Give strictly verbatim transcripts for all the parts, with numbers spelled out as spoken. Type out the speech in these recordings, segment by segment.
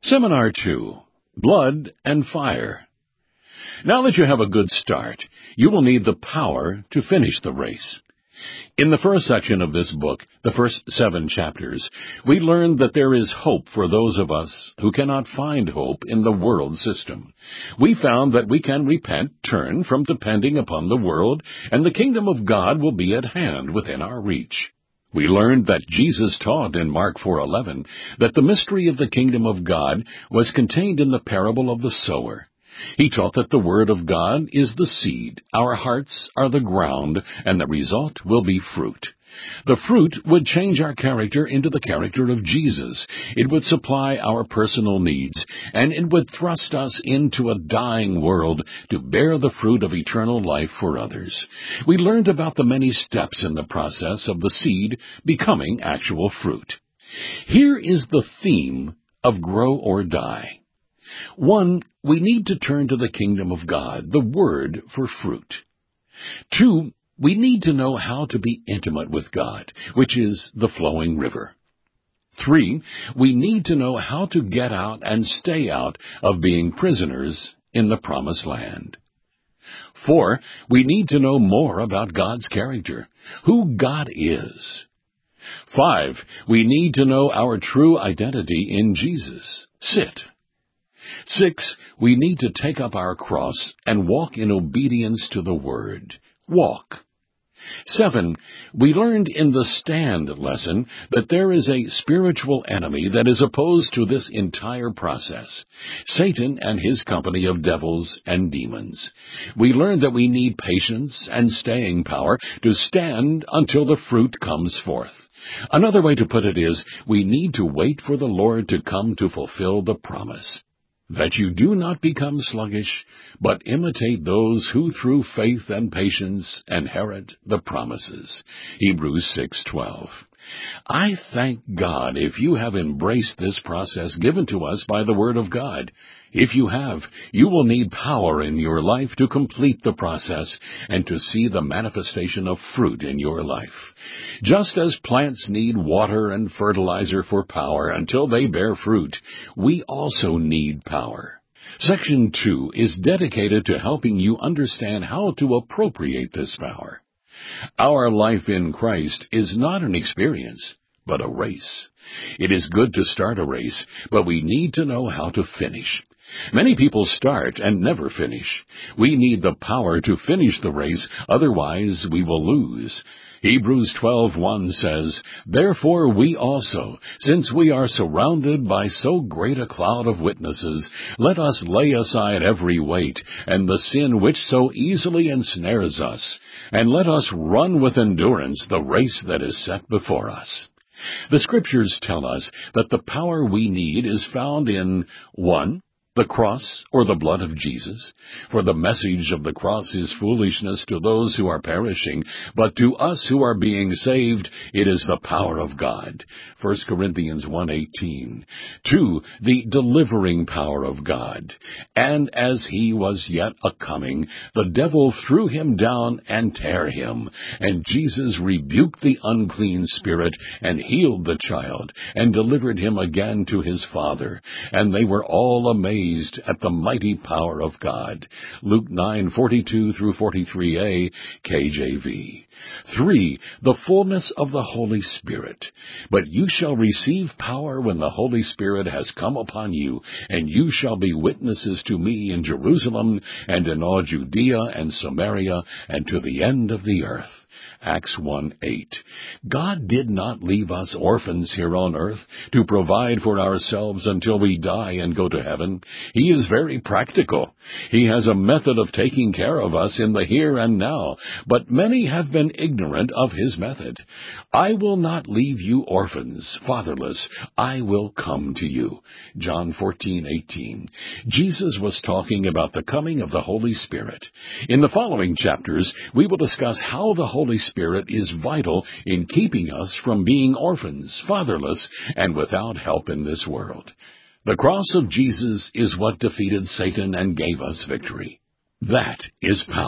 Seminar two, Blood and Fire. Now that you have a good start, you will need the power to finish the race. In the first section of this book, the first seven chapters, we learned that there is hope for those of us who cannot find hope in the world system. We found that we can repent, turn from depending upon the world, and the kingdom of God will be at hand within our reach. We learned that Jesus taught in Mark four eleven that the mystery of the kingdom of God was contained in the parable of the sower. He taught that the Word of God is the seed, our hearts are the ground, and the result will be fruit. The fruit would change our character into the character of Jesus. It would supply our personal needs, and it would thrust us into a dying world to bear the fruit of eternal life for others. We learned about the many steps in the process of the seed becoming actual fruit. Here is the theme of Grow or Die. One, we need to turn to the kingdom of God, the Word, for fruit. Two, we need to know how to be intimate with God, which is the flowing river. Three, we need to know how to get out and stay out of being prisoners in the promised land. Four, we need to know more about God's character, who God is. Five, we need to know our true identity in Jesus. Sit. Six, we need to take up our cross and walk in obedience to the Word. Walk. Seven, we learned in the stand lesson that there is a spiritual enemy that is opposed to this entire process, Satan and his company of devils and demons. We learned that we need patience and staying power to stand until the fruit comes forth. Another way to put it is, we need to wait for the Lord to come to fulfill the promise. That you do not become sluggish, but imitate those who through faith and patience inherit the promises. Hebrews six twelve. I thank God if you have embraced this process given to us by the Word of God. If you have, you will need power in your life to complete the process and to see the manifestation of fruit in your life. Just as plants need water and fertilizer for power until they bear fruit, we also need power. Section two is dedicated to helping you understand how to appropriate this power. Our life in Christ is not an experience, but a race. It is good to start a race, but we need to know how to finish. Many people start and never finish. We need the power to finish the race, otherwise we will lose. Hebrews twelve one says, Therefore we also, since we are surrounded by so great a cloud of witnesses, let us lay aside every weight, and the sin which so easily ensnares us, and let us run with endurance the race that is set before us. The Scriptures tell us that the power we need is found in, one, the cross or the blood of Jesus. For the message of the cross is foolishness to those who are perishing, but to us who are being saved, it is the power of God. First Corinthians one eighteen. Two, the delivering power of God. And as he was yet a-coming, the devil threw him down and tare him. And Jesus rebuked the unclean spirit, and healed the child, and delivered him again to his father. And they were all amazed at the mighty power of God. Luke nine forty-two through forty-three a, K J V. Three, the fullness of the Holy Spirit. But you shall receive power when the Holy Spirit has come upon you, and you shall be witnesses to me in Jerusalem, and in all Judea and Samaria, and to the end of the earth. Acts one eight. God did not leave us orphans here on earth to provide for ourselves until we die and go to heaven. He is very practical. He has a method of taking care of us in the here and now, but many have been ignorant of his method. I will not leave you orphans, fatherless. I will come to you. John fourteen eighteen. Jesus was talking about the coming of the Holy Spirit. In the following chapters, we will discuss how the Holy Spirit is vital in keeping us from being orphans, fatherless, and without help in this world. The cross of Jesus is what defeated Satan and gave us victory. That is power.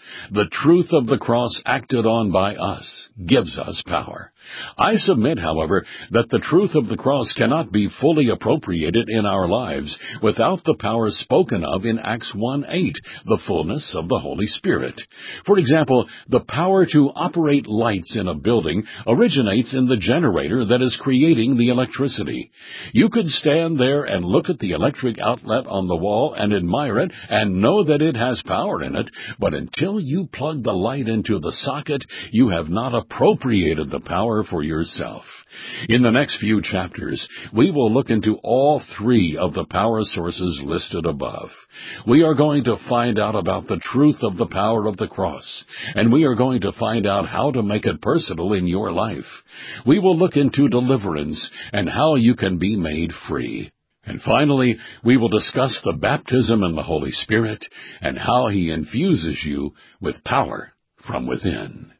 The truth of the cross acted on by us gives us power. I submit, however, that the truth of the cross cannot be fully appropriated in our lives without the power spoken of in Acts one eight, the fullness of the Holy Spirit. For example, the power to operate lights in a building originates in the generator that is creating the electricity. You could stand there and look at the electric outlet on the wall and admire it and know that it has power in it, but until you plug the light into the socket, you have not appropriated the power for yourself. In the next few chapters, we will look into all three of the power sources listed above. We are going to find out about the truth of the power of the cross, and we are going to find out how to make it personal in your life. We will look into deliverance and how you can be made free. And finally, we will discuss the baptism in the Holy Spirit and how He infuses you with power from within.